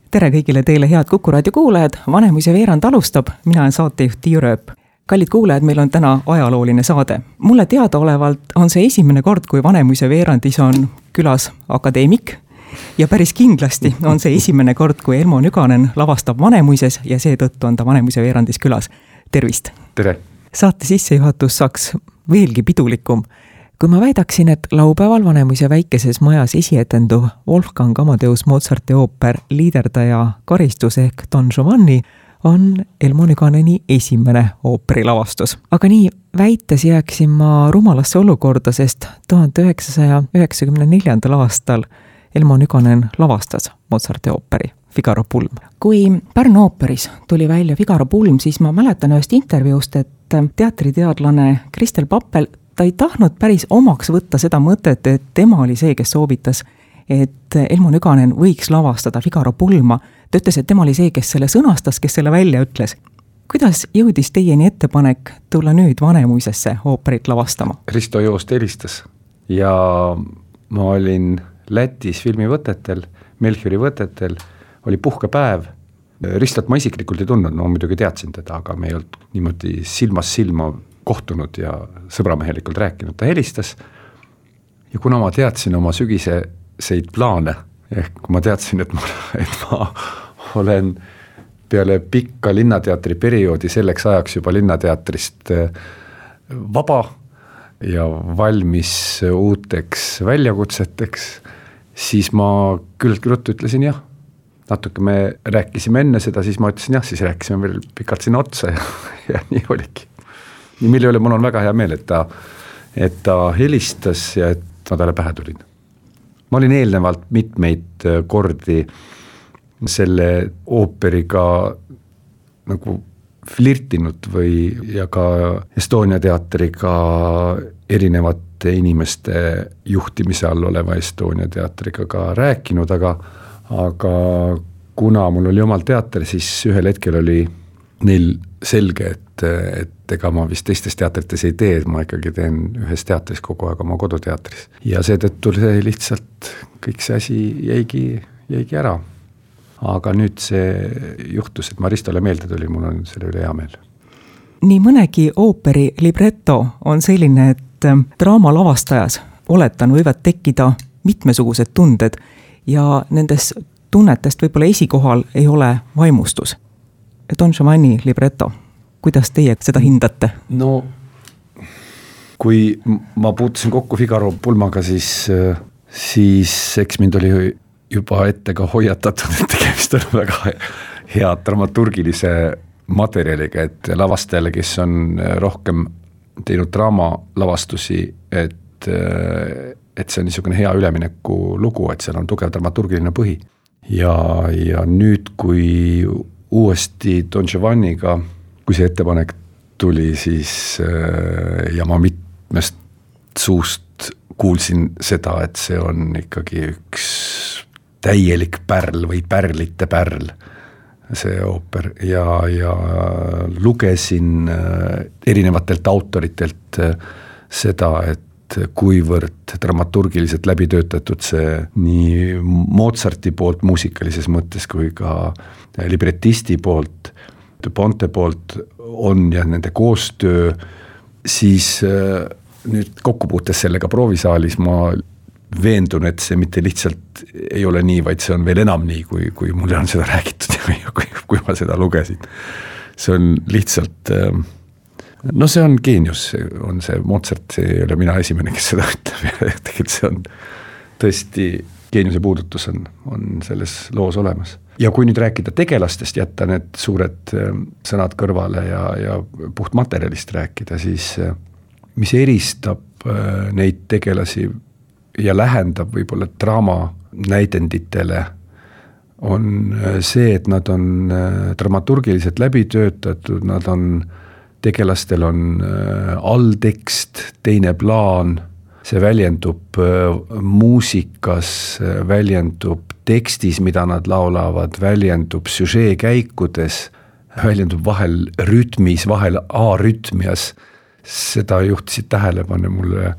Tere kõigile teile, head Kuku raadio kuulajad, Vanemuise veerand alustab, mina olen saatejuht Tiiu Rööp. Kallid kuulajad, meil on täna ajalooline saade. Mulle teadaolevalt on see esimene kord, kui Vanemuise veerandis on külas akadeemik ja päris kindlasti on see esimene kord, kui Elmo Nüganen lavastab Vanemuises ja seetõttu on ta Vanemuise veerandis külas. Tervist! Tere! Saate sissejuhatus saaks veelgi pidulikum. Kui ma väidaksin, et laupäeval Vanemuise väikeses majas esietenduv Wolfgang Amadeus Mozarti ooper Liiderdaja karistus ehk Don Giovanni on Elmo Nüganeni esimene ooperilavastus. Aga nii väites jääksin ma rumalasse olukorda, sest 1994. aastal Elmo Nüganen lavastas Mozarti ooperi Figaro pulm. Kui Pärnu ooperis tuli välja Figaro pulm, siis ma mäletan ühest intervjuust, et teatriteadlane Kristel Pappel ta ei tahtnud päris omaks võtta seda mõtet, et tema oli see, kes soovitas, et Elmo Nüganen võiks lavastada Figaro pulma. Ta ütles, et tema oli see, kes selle sõnastas, kes selle välja ütles. Kuidas jõudis teieni ettepanek tulla nüüd Vanemuisesse ooperit lavastama? Risto Joost helistas ja ma olin Lätis filmivõtetel, Melchiori võtetel, oli puhkepäev. Ristot ma isiklikult ei tundnud, ma muidugi teadsin teda, aga me ei olnud niimoodi silmas silma kohtunud ja sõbramehelikult rääkinud. Ta helistas ja kuna ma teadsin oma sügiseid plaane, ehk ma teadsin, et ma olen peale pikka linnateatri perioodi selleks ajaks juba linnateatrist vaba ja valmis uuteks väljakutseteks, siis ma küllaltki ruttu ütlesin jah. Natuke me rääkisime enne seda, siis ma ütlesin jah, siis rääkisime veel pikalt sinna otsa ja nii oligi. Nii mille üle mul on väga hea meel, et ta helistas ja et ma talle pähe tulin. Ma olin eelnevalt mitmeid kordi selle ooperiga nagu flirtinud ja ka Estonia teatriga erinevate inimeste juhtimise all oleva Estonia teatriga ka rääkinud, aga kuna mul oli omal teater, siis ühel hetkel oli neil selge, et ega ma vist teistes teatrites ei tee, ma ikkagi teen ühes teatris kogu aeg oma koduteatris. Ja seetõttu see lihtsalt kõik see asi jäigi ära. Aga nüüd see juhtus, et Maristole meelde tuli, mul on selle üle hea meel. Nii mõnegi ooperi libretto on selline, et draama lavastajas oletan võivad tekkida mitmesugused tunded ja nendes tunnetest võib-olla esikohal ei ole vaimustus. Don Giovanni libretto, kuidas teie seda hindate? No, kui ma puutusin kokku Figaro pulmaga, siis eks mind oli juba ette ka hoiatatud, et tegemist on väga hea dramaturgilise materjaliga, et lavastajale, kes on rohkem teinud draamalavastusi, et see on niisugune hea ülemineku lugu, et seal on tugev dramaturgiline põhi. Ja nüüd, kui uuesti Don Giovanniga, kui see ettepanek tuli, siis ja ma mitmest suust kuulsin seda, et see on ikkagi üks täielik pärl või pärlite pärl, see ooper, ja lugesin erinevatelt autoritelt seda, et kuivõrd dramaturgiliselt läbi töötatud see nii Mozarti poolt muusikalises mõttes kui ka libretisti poolt, Ponte poolt on ja nende koostöö, siis nüüd kokkupuutes sellega proovisaalis ma veendun, et see mitte lihtsalt ei ole nii, vaid see on veel enam nii, kui mulle on seda räägitud ja kui ma seda lugesin. See on lihtsalt no see on geenius, on see Mozart, see ei ole mina esimene, kes seda ütleb ja tegelikult see on tõesti, geeniuse puudutus on selles loos olemas. Ja kui nüüd rääkida tegelastest, jätta need suured sõnad kõrvale ja puht materjalist rääkida, siis mis eristab neid tegelasi ja lähendab võib-olla draama näidenditele, on see, et nad on dramaturgiliselt läbi töötatud, nad on tegelastel on alltekst, teine plaan, see väljendub muusikas, väljendub tekstis, mida nad laulavad, väljendub süžee käikudes, väljendub vahel rütmis, vahel arütmias. Seda juhtisid tähelepanu mulle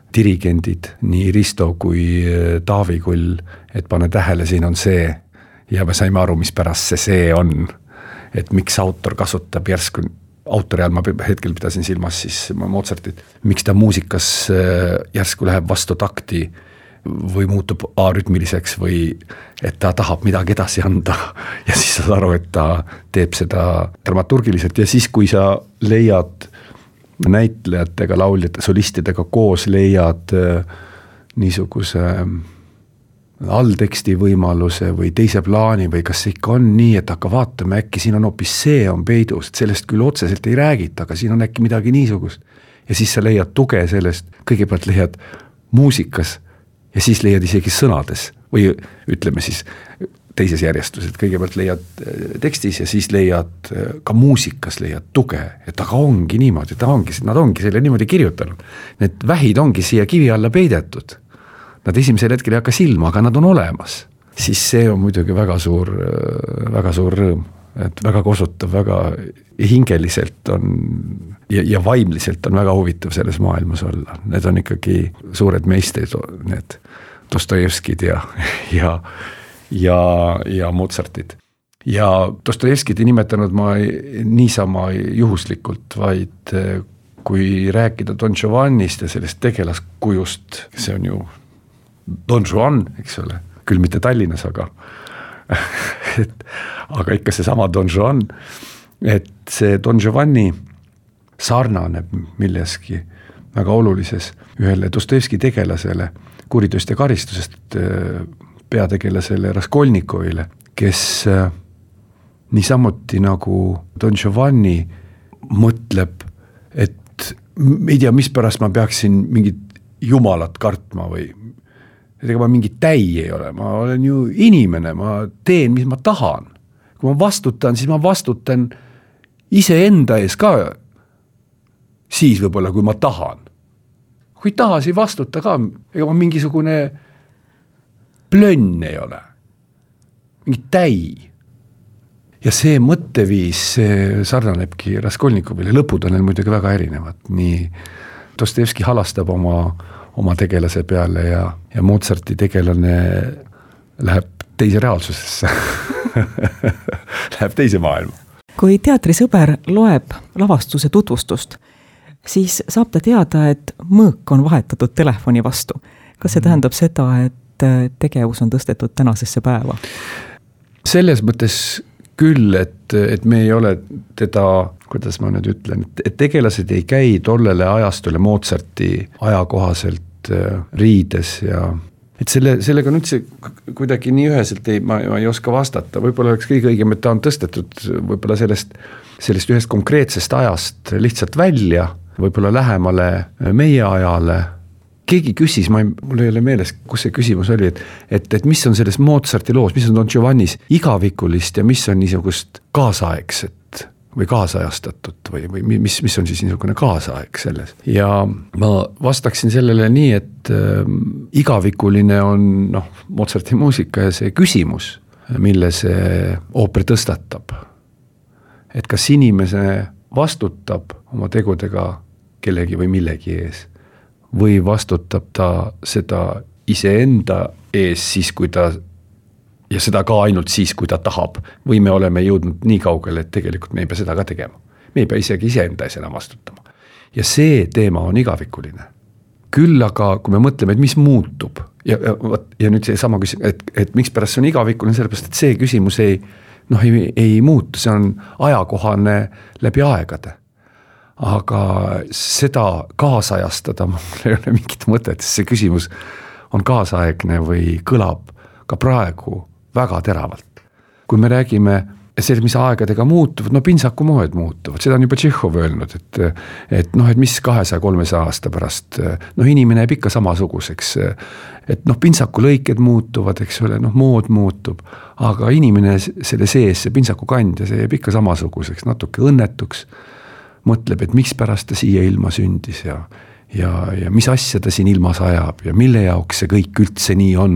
dirigendid, nii Risto kui Taavi Kull, et pane tähele, siin on see ja me saime aru, mis pärast see on, et miks autor kasutab järsku, autori all ma hetkel pidasin silmas siis Mozartit, miks ta muusikas järsku läheb vastu takti või muutub arütmiliseks või et ta tahab midagi edasi anda ja siis saad aru, et ta teeb seda dramaturgiliselt ja siis, kui sa leiad näitlejatega, lauljate, solistidega koos leiad niisuguse allteksti võimaluse või teise plaani või kas see ikka on nii, et hakka vaatame, äkki siin on hoopis see on peidus, et sellest küll otseselt ei räägita, aga siin on äkki midagi niisugust. Ja siis sa leiad tuge sellest, kõigepealt leiad muusikas ja siis leiad isegi sõnades või ütleme siis teises järjestuses, et kõigepealt leiad tekstis ja siis leiad ka muusikas leiad tuge, et aga ongi niimoodi, nad ongi selle niimoodi kirjutanud. Need vähid ongi siia kivi alla peidetud. Nad esimesel hetkel ei hakka silma, aga nad on olemas. Siis see on muidugi väga suur rõõm, et väga kosutav, väga hingeliselt on ja vaimliselt on väga huvitav selles maailmas olla. Need on ikkagi suured meistrid, need Dostojevskid ja Mozartid. Ja Dostojevskid ei nimetanud ma niisama juhuslikult, vaid kui rääkida Don Giovannist ja sellest tegelaskujust, see on ju Don Juan, eks ole, küll mitte Tallinnas, aga ikka see sama Don Juan, et see Don Giovanni sarnaneb milleski väga olulises ühele Dostojevski tegelasele kuritööst ja karistusest peategelasele Raskolnikovile, kes niisamuti nagu Don Giovanni mõtleb, et ei tea, mis pärast ma peaksin mingit jumalat kartma või ega ma mingi täi ei ole, ma olen ju inimene, ma teen, mis ma tahan. Kui ma vastutan, siis ma vastutan iseenda ees ka siis võib-olla, kui ma tahan. Kui tahas ei vastuta ka, ega ma mingisugune plönn ei ole. Mingi täi. Ja see mõtteviis sarnanebki Raskolnikovile, lõpud on neil muidugi väga erinevad. Nii Dostojevski halastab oma tegelase peale ja Mozarti tegelane läheb teise reaalsusesse. Läheb teise maailma. Kui teatrisõber loeb lavastuse tutvustust, siis saab ta teada, et mõõk on vahetatud telefoni vastu. Kas see tähendab seda, et tegevus on tõstetud tänasesse päeva? Selles mõttes küll, et me ei ole teda, kuidas ma nüüd ütlen, et tegelased ei käi tollele ajastule Mozarti ajakohaselt riides ja et sellega on üldse kuidagi nii üheselt ma ei oska vastata, võib-olla oleks kõige õigem, et ta on tõstetud võib-olla sellest ühest konkreetsest ajast lihtsalt välja, võib-olla lähemale meie ajale. Keegi küsis, mul ei ole meeles, kus see küsimus oli, et mis on selles Mozarti loos, mis on Don Giovannis igavikulist ja mis on niisugust kaasaegset või kaasajastatud või mis on siis niisugune kaasaeg selles. Ja ma vastaksin sellele nii, et igavikuline on Mozarti muusika ja see küsimus, mille see ooper tõstatab. Et kas inimese vastutab oma tegudega kellegi või millegi ees või vastutab ta seda iseenda ees siis, kui ta ja seda ka ainult siis, kui ta tahab või me oleme jõudnud nii kaugele, et tegelikult me ei pea seda ka tegema. Me ei pea isegi iseenda ees enam vastutama. Ja see teema on igavikuline. Küll aga, kui me mõtleme, et mis muutub ja nüüd see sama küsimus, et miks pärast see on igavikuline, sellepärast, et see küsimus ei muutu, see on ajakohane läbi aegade. Aga seda kaasajastada mul ei ole mingit mõtet, sest see küsimus on kaasaegne või kõlab ka praegu väga teravalt. Kui me räägime sellest, mis aegadega muutuvad, pintsaku moed muutuvad, seda on juba Tšehhov öelnud, et mis 200-300 aasta pärast, inimene jääb ikka samasuguseks, et pintsaku lõiked muutuvad, eks ole, mood muutub, aga inimene selle sees, see pintsaku kandja, see jääb ikka samasuguseks, natuke õnnetuks, mõtleb, et miks pärast ta siia ilma sündis ja mis asja ta siin ilmas ajab ja mille jaoks see kõik üldse nii on.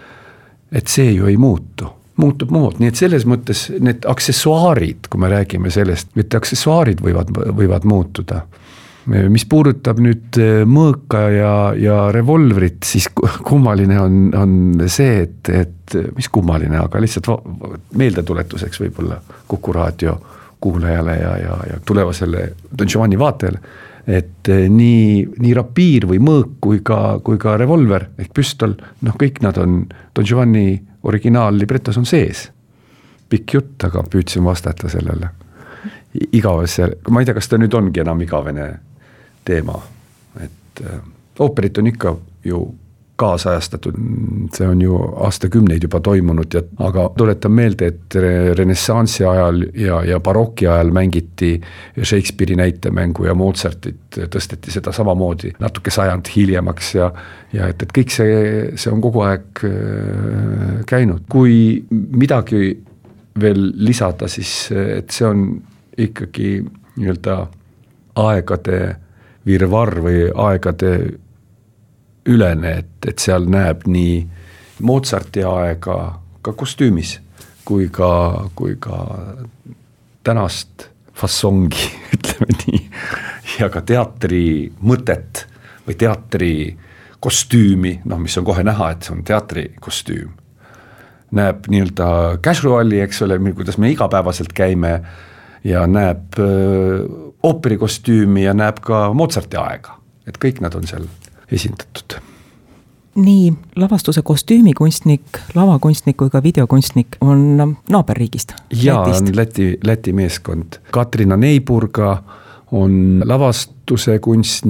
Et see ju ei muutub mood, nii et selles mõttes need aksessuaarid, kui me räägime sellest, mitte aksessuaarid võivad muutuda, mis puudutab nüüd Mõõka ja Revolverit, siis kummaline on see, et mis kummaline, aga lihtsalt meeldetuletuseks võib-olla Kuku raadio kuulajale ja tulevasele Don Giovanni vaatajale, et nii rapiir või mõõk kui ka revolver ehk püstol, kõik nad on Don Giovanni originaallibretos on sees. Pikk jutt, aga püüdsin vastata sellele igavese, ma ei tea, kas ta nüüd ongi enam igavene teema, et ooperit on ikka ju kaasajastatud, see on ju aastakümneid juba toimunud, aga tuletan meelde, et renessansi ajal ja baroki ajal mängiti Shakespeare'i näitemängu ja Mozartit tõsteti seda samamoodi natuke sajand hiljemaks ja et kõik see on kogu aeg käinud. Kui midagi veel lisada, siis et see on ikkagi nii-öelda aegade virvarr või aegade ülene, et seal näeb nii Mozarti aega ka kostüümis kui ka tänast fassongi, ütleme nii, ja ka teatri mõtet või teatri kostüümi, mis on kohe näha, et see on teatri kostüüm. Näeb nii-öelda casuali, eks ole, kuidas me igapäevaselt käime ja näeb ooperikostüümi ja näeb ka Mozarti aega, et kõik nad on seal esindatud. Nii lavastuse kostüümikunstnik, lavakunstnik kui ka videokunstnik on naaberriigist. Jaa, on Läti meeskond. Katrina Neiburga on lavastuskunstnik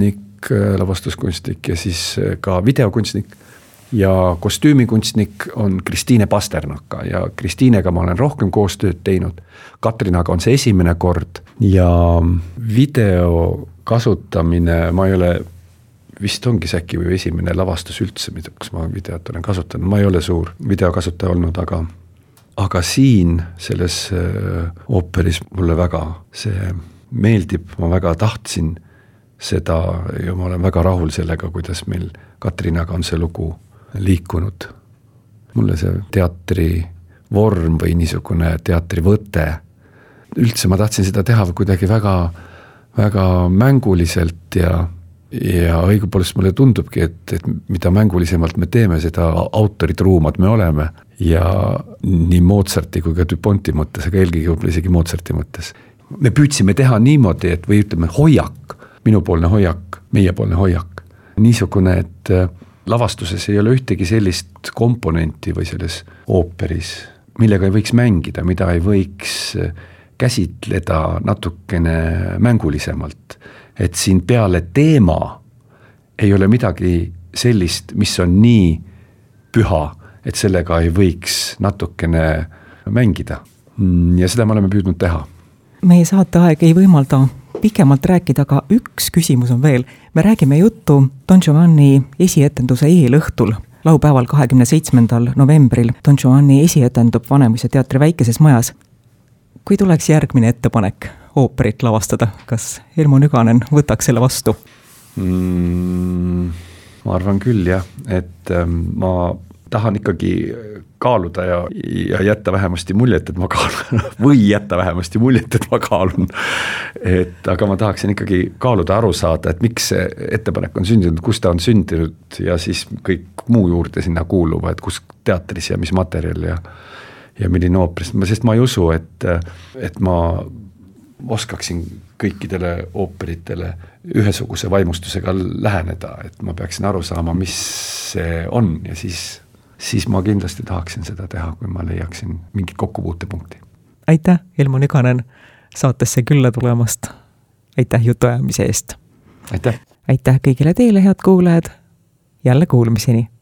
ja siis ka videokunstnik ja kostüümikunstnik on Kristiine Pasternaka ja Kristiinega ma olen rohkem koostööd teinud. Katrinaga on see esimene kord ja video kasutamine, ma ei ole vist ongi see äkki või esimene lavastus üldse, kus ma videot olen kasutanud. Ma ei ole suur videokasutaja olnud, aga siin selles ooperis mulle väga see meeldib, ma väga tahtsin seda ja ma olen väga rahul sellega, kuidas meil Katrinaga on see lugu liikunud. Mulle see teatri vorm või niisugune teatri võte, üldse ma tahtsin seda teha kuidagi väga, väga mänguliselt ja õigupoolest mulle tundubki, et mida mängulisemalt me teeme, seda autoritruumad me oleme ja nii Mozarti kui ka Duponti mõttes, aga eelkõige võib-olla isegi Mozarti mõttes. Me püüdsime teha niimoodi, et või ütleme hoiak, minupoolne hoiak, meiepoolne hoiak, niisugune, et lavastuses ei ole ühtegi sellist komponenti või selles ooperis, millega ei võiks mängida, mida ei võiks käsitleda natukene mängulisemalt. Et siin peale teema ei ole midagi sellist, mis on nii püha, et sellega ei võiks natukene mängida. Ja seda me oleme püüdnud teha. Meie saateaeg ei võimalda pikemalt rääkida, aga üks küsimus on veel. Me räägime juttu Don Giovanni esietenduse eelõhtul. Laupäeval 27. novembril Don Giovanni esietendub Vanemuise teatri väikeses majas. Kui tuleks järgmine ettepanek ooperit lavastada, kas Elmo Nüganen võtaks selle vastu? Ma arvan küll jah, et ma tahan ikkagi kaaluda ja jätta vähemasti muljet, et ma kaalun või jätta vähemasti muljet, et ma kaalun. Aga ma tahaksin ikkagi kaaluda aru saada, et miks see ettepanek on sündinud, kus ta on sündinud ja siis kõik muu juurde sinna kuuluva, et kus teatris ja mis materjal ja milline ooperis, sest ma ei usu, et ma oskaksin kõikidele ooperitele ühesuguse vaimustusega läheneda, et ma peaksin aru saama, mis see on ja siis ma kindlasti tahaksin seda teha, kui ma leiaksin mingit kokkupuutepunkti. Aitäh, Elmo Nüganen, saatesse külla tulemast. Aitäh jutuajamise eest. Aitäh. Aitäh kõigile teile, head kuulajad. Jälle kuulmiseni.